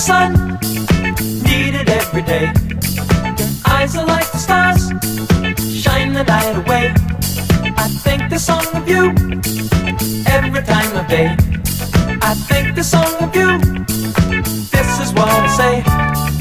sun, need it every day. Your eyes are like the stars, shine the night away. I think the song of you every time of day. I think the song of you, this is what I say.